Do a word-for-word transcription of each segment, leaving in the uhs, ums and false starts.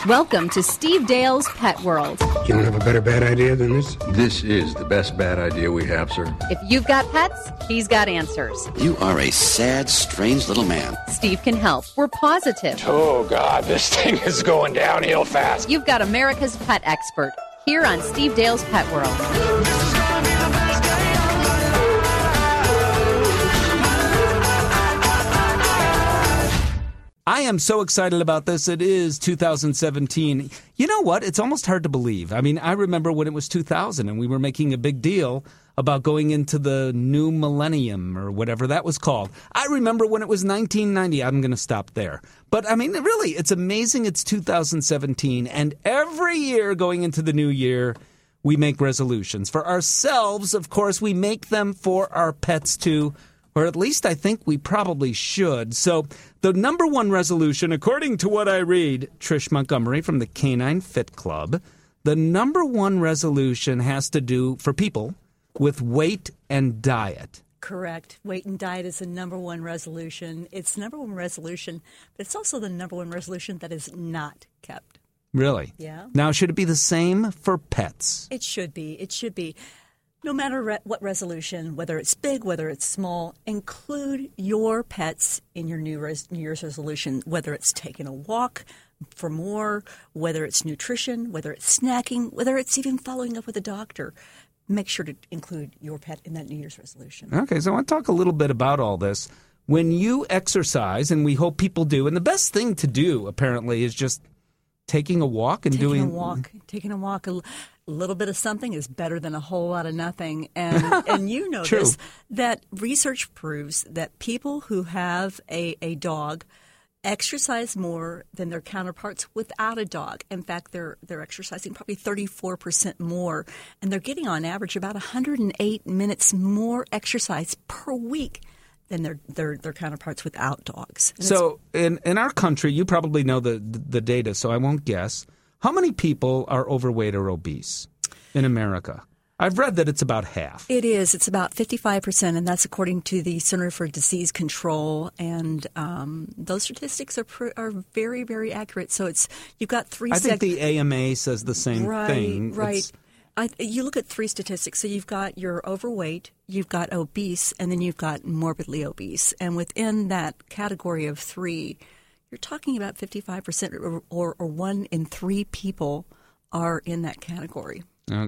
Welcome to Steve Dale's Pet World. You don't have a better bad idea than this? This is the best bad idea we have, sir. If you've got pets, he's got answers. You are a sad, strange little man. Steve can help. We're positive. Oh, God, this thing is going downhill fast. You've got America's pet expert here on Steve Dale's Pet World. I am so excited about this. It is two thousand seventeen. You know what? It's almost hard to believe. I mean, I remember when it was two thousand and we were making a big deal about going into the new millennium or whatever that was called. I remember when it was nineteen ninety. I'm going to stop there. But, I mean, really, it's amazing it's two thousand seventeen. And every year going into the new year, we make resolutions. For ourselves, of course, we make them for our pets, too. Or at least I think we probably should. So the number one resolution, according to what I read, Trish Montgomery from the Canine Fit Club, the number one resolution has to do, for people, with weight and diet. Correct. Weight and diet is the number one resolution. It's the number one resolution, but it's also the number one resolution that is not kept. Really? Yeah. Now, should it be the same for pets? It should be. It should be. No matter re- what resolution, whether it's big, whether it's small, include your pets in your New, res- New Year's resolution, whether it's taking a walk for more, whether it's nutrition, whether it's snacking, whether it's even following up with a doctor. Make sure to include your pet in that New Year's resolution. Okay, so I want to talk a little bit about all this. When you exercise, and we hope people do, and the best thing to do, apparently, is just taking a walk and taking doing... Taking a walk. Taking a walk. A little bit of something is better than a whole lot of nothing. And and you know True. this, that research proves that people who have a, a dog exercise more than their counterparts without a dog. In fact, they're they're exercising probably thirty-four percent more, and they're getting on average about one hundred eight minutes more exercise per week than their their, their counterparts without dogs. And so in, in our country, you probably know the, the data, so I won't guess. How many people are overweight or obese in America? I've read that it's about half. It is. It's about fifty-five percent, and that's according to the Center for Disease Control. And um, those statistics are pr- are very, very accurate. So it's you've got three. I think seg- the A M A says the same right, thing. Right, It's, right. You look at three statistics. So you've got your overweight, you've got obese, and then you've got morbidly obese. And within that category of three, you're talking about fifty-five percent or, or, or one in three people are in that category. uh,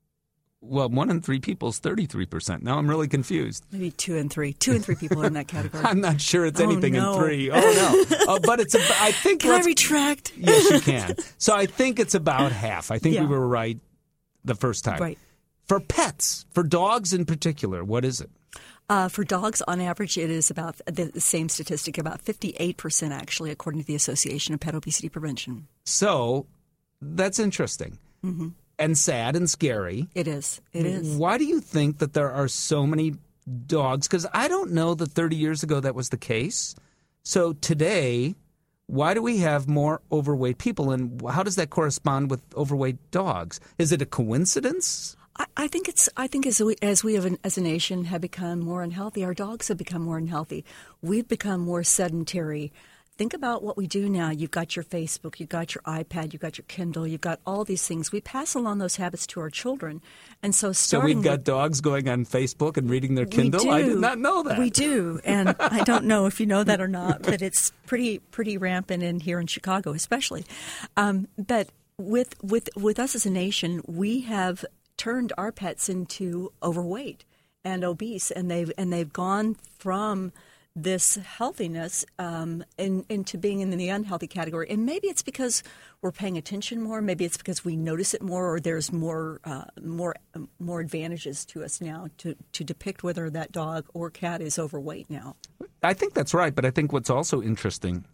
well, one in three people is thirty-three percent. Now I'm really confused. Maybe two and three. Two and three people are in that category. I'm not sure it's Oh, anything no. in three. Oh, no. Uh, but it's, a, I think... Can I let's- retract? Yes, you can. So I think it's about half. I think Yeah. we were right the first time. Right. For pets, for dogs in particular, what is it? Uh, for dogs, on average, it is about the, the same statistic, about fifty-eight percent actually, according to the Association of Pet Obesity Prevention. So that's interesting Mm-hmm. and sad and scary. It is. It is. Why do you think that there are so many dogs? Because I don't know that thirty years ago that was the case. So today, why do we have more overweight people, and how does that correspond with overweight dogs? Is it a coincidence? I, I think it's. I think as we as we have an, as a nation have become more unhealthy, our dogs have become more unhealthy. We've become more sedentary. Think about what we do now. You've got your Facebook, you've got your iPad, you've got your Kindle, you've got all these things. We pass along those habits to our children, and so So starting. we've got with, dogs going on Facebook and reading their Kindle? We do. I did not know that. We do, and I don't know if you know that or not, but it's pretty pretty rampant in here in Chicago, especially. Um, but with with with us as a nation, we have turned our pets into overweight and obese, and they've and they've gone from this healthiness um, in, into being in the unhealthy category. And maybe it's because we're paying attention more. Maybe it's because we notice it more, or there's more uh, more more advantages to us now to, to depict whether that dog or cat is overweight now. I think that's right, but I think what's also interesting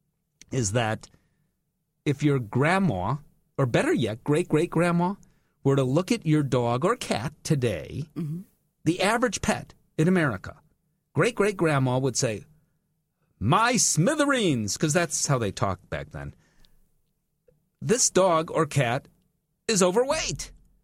is that if your grandma, or better yet, great-great-grandma, were to look at your dog or cat today, mm-hmm. the average pet in America, great-great-grandma would say, "My smithereens," because that's how they talked back then. This dog or cat is overweight.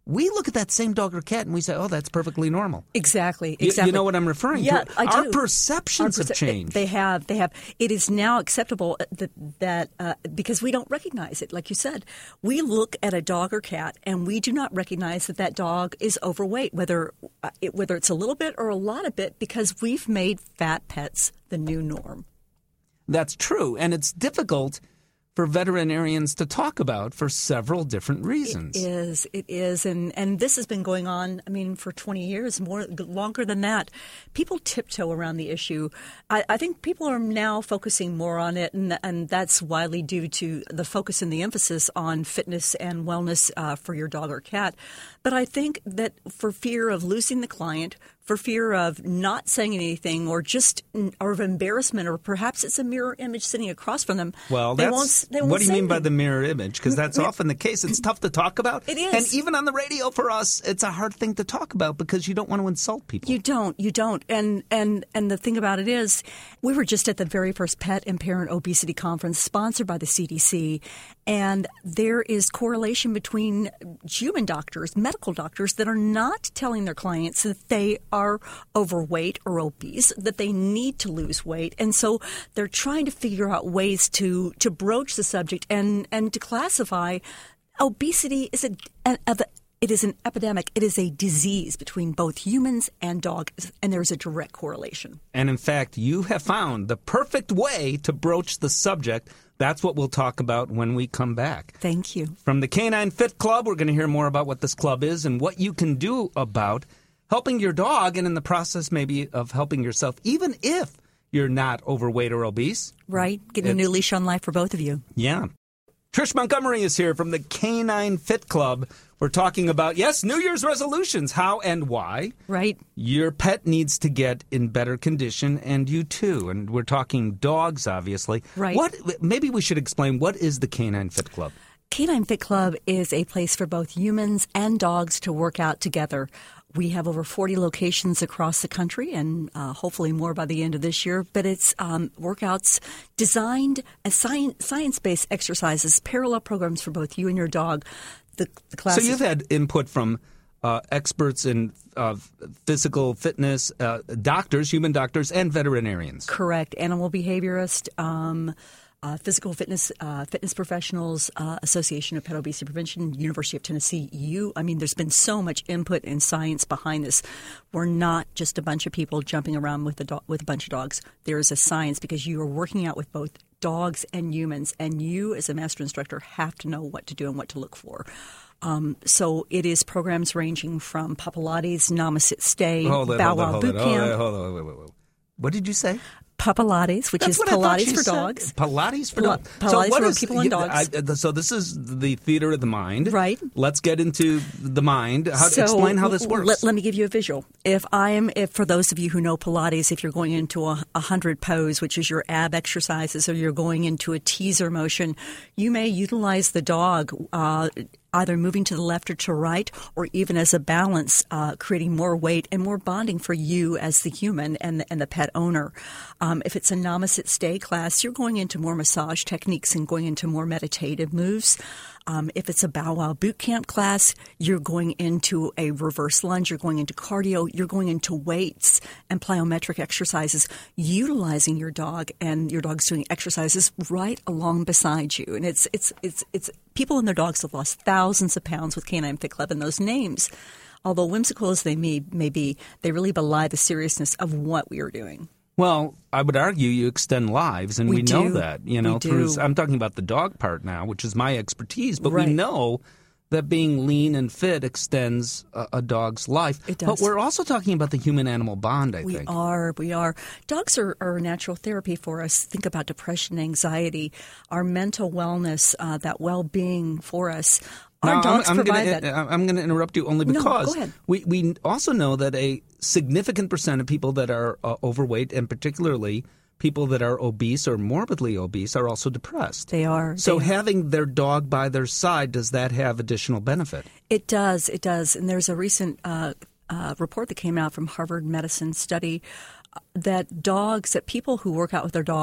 we look at that same dog or cat and we say, oh, that's perfectly normal. Exactly, You- exactly. You, know what I'm referring yeah, to? I Our do. perceptions Our have perce- changed. They have. They have. It is now acceptable that, that uh, because we don't recognize it, like you said. We look at a dog or cat and we do not recognize that that dog is overweight, whether, uh, it, whether it's a little bit or a lot of it, because we've made fat pets the new norm. That's true. And it's difficult for veterinarians to talk about for several different reasons. It is. It is. And, and this has been going on, I mean, for twenty years, more longer than that. People tiptoe around the issue. I, I think people are now focusing more on it, and, and that's widely due to the focus and the emphasis on fitness and wellness uh, for your dog or cat. But I think that for fear of losing the client, for fear of not saying anything, or just or of embarrassment, or perhaps it's a mirror image sitting across from them. Well, they that's, won't, they won't what do you say mean by anything. the mirror image? Because that's often the case. It's tough to talk about. It is. And even on the radio for us, it's a hard thing to talk about because you don't want to insult people. You don't. You don't. And and and the thing about it is, we were just at the very first Pet and Parent Obesity Conference sponsored by the C D C, and there is correlation between human doctors, medical doctors, that are not telling their clients that they are overweight or obese, that they need to lose weight. And so they're trying to figure out ways to, to broach the subject and, and to classify obesity is a, a, a it is an epidemic. It is a disease between both humans and dogs, and there's a direct correlation. And in fact, you have found the perfect way to broach the subject. That's what we'll talk about when we come back. Thank you. From the Canine Fit Club, we're going to hear more about what this club is and what you can do about helping your dog, and in the process maybe of helping yourself, even if you're not overweight or obese. Right. Getting a new leash on life for both of you. Yeah. Trish Montgomery is here from the Canine Fit Club. We're talking about, yes, New Year's resolutions, how and why. Right. Your pet needs to get in better condition, and you too. And we're talking dogs, obviously. Right. What? Maybe we should explain, what is the Canine Fit Club? Canine Fit Club is a place for both humans and dogs to work out together. We have over forty locations across the country, and uh, hopefully more by the end of this year. But it's um, workouts designed as science, science-based exercises, parallel programs for both you and your dog. The, the classes. So you've had input from uh, experts in uh, physical fitness, uh, doctors, human doctors, and veterinarians. Correct. Animal behaviorists, um, uh, physical fitness uh, fitness professionals, uh, Association of Pet Obesity Prevention, University of Tennessee, E U. I mean, there's been so much input and science behind this. We're not just a bunch of people jumping around with a do- with a bunch of dogs. There is a science, because you are working out with both dogs and humans, and you as a master instructor have to know what to do and what to look for. Um, so it is programs ranging from Pilates, Namaste Stay, Hold it, Bow hold it, Wow hold Boot it, hold Camp. it, hold it, wait, wait, wait. What did you say? Pilates, which That's is what I thought Pilates she for said. dogs. Pilates for Pil- dogs. Pilates what for is- people and yeah, dogs. I- so this is the theater of the mind. Right. Let's get into the mind. How, So, explain how this works. Let, let me give you a visual. If I am, if for those of you who know Pilates, if you're going into a, a hundred pose, which is your ab exercises, or you're going into a teaser motion, you may utilize the dog uh, either moving to the left or to right, or even as a balance, uh, creating more weight and more bonding for you as the human and the, and the pet owner. Um, if it's a Namaste Stay class, you're going into more massage techniques and going into more meditative moves. Um, if it's a Bow Wow Boot Camp class, you're going into a reverse lunge, you're going into cardio, you're going into weights and plyometric exercises, utilizing your dog, and your dog's doing exercises right along beside you. And it's it's it's it's people and their dogs have lost thousands of pounds with Canine Fit Club, and those names, although whimsical as they may, may be, they really belie the seriousness of what we are doing. Well, I would argue you extend lives, and we, We know do. that. You know, We through do. I'm talking about the dog part now, which is my expertise. But Right. we know that being lean and fit extends a, a dog's life. It But does. we're also talking about the human-animal bond, I We think. are. We are. Dogs are, are a natural therapy for us. Think about depression, anxiety, our mental wellness, uh, that well-being for us. Our Now, dogs I'm, I'm provide gonna, that. I'm going to interrupt you only No, because go ahead. we we also know that a significant percent of people that are uh, overweight, and particularly people that are obese or morbidly obese, are also depressed. They are. So They- having their dog by their side, does that have additional benefit? It does. It does. And there's a recent uh, uh, report that came out from Harvard Medicine study uh, that dogs, that people who work out with their dogs,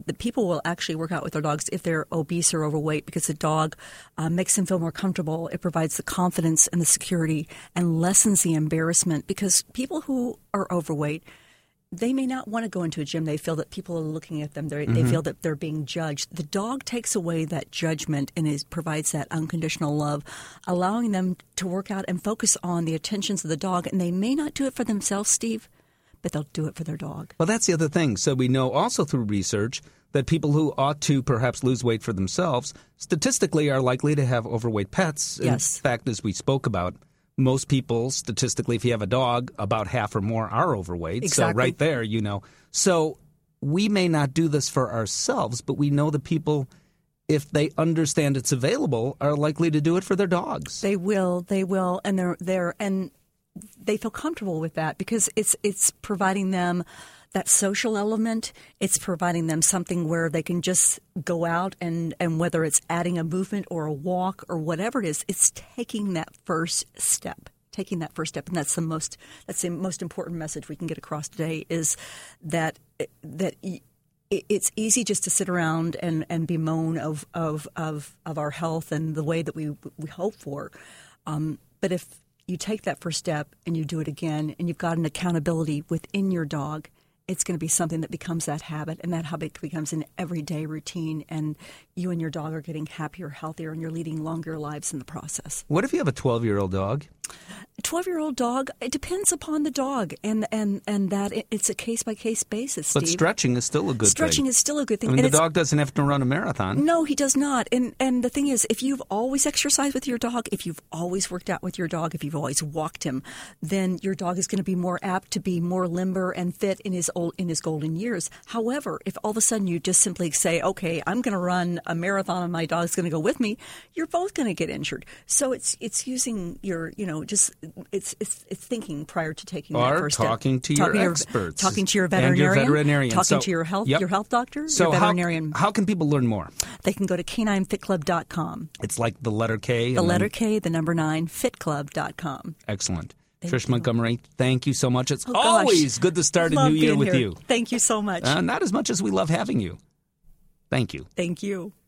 the people will actually work out with their dogs if they're obese or overweight because the dog uh, makes them feel more comfortable. It provides the confidence and the security and lessens the embarrassment because people who are overweight, they may not want to go into a gym. They feel that people are looking at them. Mm-hmm. They feel that they're being judged. The dog takes away that judgment and is, provides that unconditional love, allowing them to work out and focus on the attentions of the dog. And they may not do it for themselves, Steve, but they'll do it for their dog. Well, that's the other thing. So we know also through research that people who ought to perhaps lose weight for themselves statistically are likely to have overweight pets. Yes. In fact, as we spoke about, most people, statistically, if you have a dog, about half or more are overweight. Exactly. So right there, you know. So we may not do this for ourselves, but we know that people, if they understand it's available, are likely to do it for their dogs. They will. They will. And they're they're and they feel comfortable with that because it's it's providing them that social element. It's providing them something where they can just go out and, and whether it's adding a movement or a walk or whatever it is, it's taking that first step, taking that first step. And that's the most that's the most important message we can get across today is that that it's easy just to sit around and, and bemoan of, of, of, of our health and the way that we, we hope for. Um, but if you take that first step and you do it again and you've got an accountability within your dog, it's going to be something that becomes that habit, and that habit becomes an everyday routine, and you and your dog are getting happier, healthier, and you're leading longer lives in the process. What if you have a twelve-year-old dog? A twelve-year-old dog, it depends upon the dog, and and, and that it, it's a case-by-case basis, Steve. But stretching is still a good stretching thing. is still a good thing. I mean, and the dog doesn't have to run a marathon. No, he does not. And and the thing is, if you've always exercised with your dog, if you've always worked out with your dog, if you've always walked him, then your dog is going to be more apt to be more limber and fit in his old in his golden years. However, if all of a sudden you just simply say, okay, I'm going to run a marathon and my dog's going to go with me, you're both going to get injured. So it's it's using your, you know, just it's it's it's thinking prior to taking or that first talking step. to talking your to experts. Talking to your and veterinarian. your veterinarian. Talking So, to your health yep. your health doctor, so your veterinarian. How, how can people learn more? They can go to canine fit club dot com. It's like the letter K. The and letter then, K, the number nine, fit club dot com. Excellent. Thank Trish you. Montgomery, thank you so much. It's Oh, gosh. always good to start a Love new year being with here. you. Thank you so much. Uh, not as much as we love having you. Thank you. Thank you.